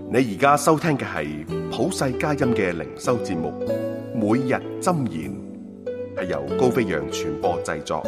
你而家收聽嘅係普世佳音嘅靈修節目，每日箴言，係由高飛揚傳播製作。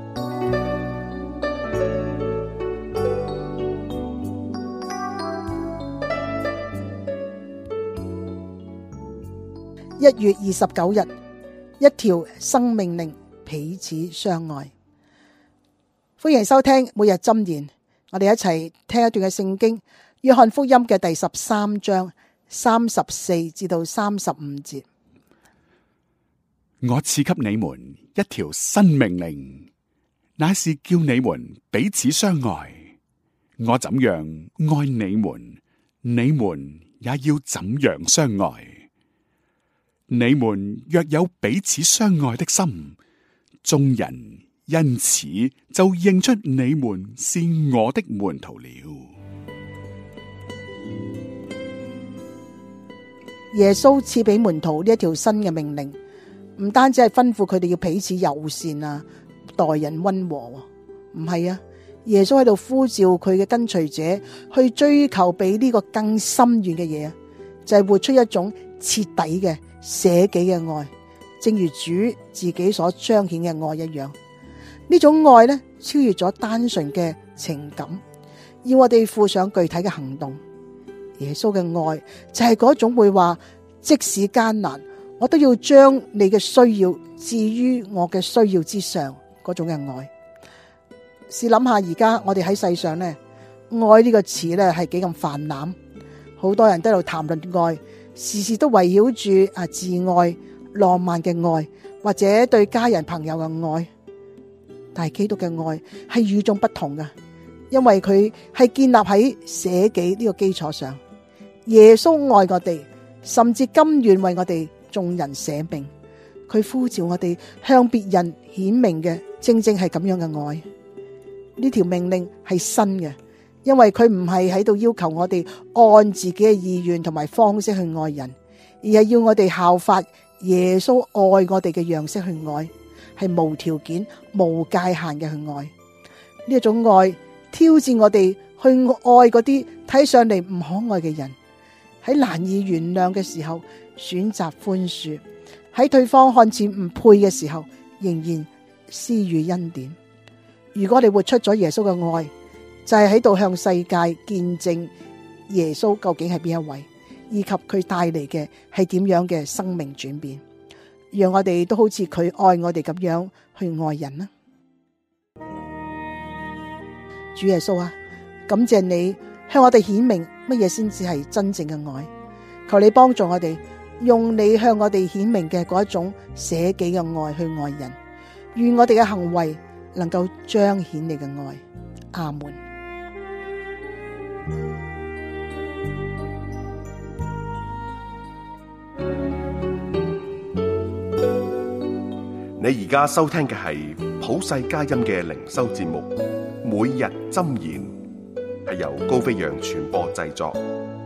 1月29日，一條生命令，彼此相愛。歡迎收聽每日箴言，我哋一齊聽一段嘅聖經，約翰福音嘅第13章34至到35節。 我賜給你們一條新命令，乃是叫你們彼此相愛。我怎樣愛你們，你們也要怎樣相愛。你們若有彼此相愛的心，眾人因此就認出你們是我的門徒了。 耶穌賜俾門徒呢一條新嘅命令，唔單止係吩咐佢哋要彼此友善啊，待人溫和，唔係啊。耶穌喺度呼召佢嘅跟隨者去追求比呢個更深遠嘅嘢，就係活出一種徹底嘅捨己嘅愛，正如主自己所彰顯嘅愛一樣。呢種愛呢，超越咗單純嘅情感，要我哋付上具體嘅行動。耶穌嘅愛就係嗰種會話，即使艱難，我都要將你嘅需要置於我嘅需要之上嗰種嘅愛。試諗下，而家我哋喺世上呢，愛呢個詞呢係幾咁泛濫，好多人都喺度談論愛，時時都圍繞住自愛、浪漫嘅愛，或者對家人朋友嘅愛。但係基督嘅愛係與眾不同嘅，因為佢係建立喺捨己呢個基礎上。耶穌愛我哋，甚至甘願為我哋眾人捨命。佢呼召我哋向別人顯明嘅，正正係咁樣嘅愛。呢條命令係新嘅，因為佢唔係喺度要求我哋按自己嘅意願同埋方式去愛人，而係要我哋效法耶穌愛我哋嘅樣式去愛，係無條件、無界限嘅去愛。呢一種愛挑戰我哋去愛嗰啲睇上嚟唔可愛嘅人，喺難以原諒嘅時候選擇寬恕，喺對方看似唔配嘅時候仍然施予恩典。如果你活出咗耶穌嘅愛，就係喺度向世界見證耶穌究竟係邊一位，以及佢帶嚟嘅係點樣嘅生命轉變。讓我哋都好似佢愛我哋咁樣去愛人啦。主耶穌啊，感謝你向我哋顯明乜嘢先至係真正嘅愛。求你幫助我哋，用你向我哋顯明嘅嗰一種捨己嘅愛去愛人。願我哋嘅行為能夠彰顯你嘅愛。阿門。 你而家收聽嘅係普世佳音嘅靈修節目，每日箴言，係由高飛揚傳播製作。